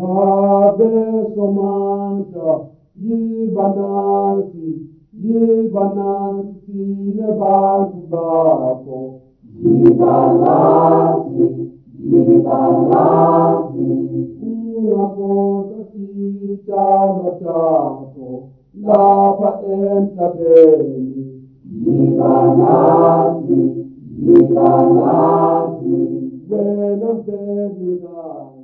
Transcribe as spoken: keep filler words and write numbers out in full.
Ave somanta yibanasi yibanasi nebazubako yibanasi yibanasi ungakosa kichalo chako lapha emhlabeni yibanasi yibanasi wena mpelikazi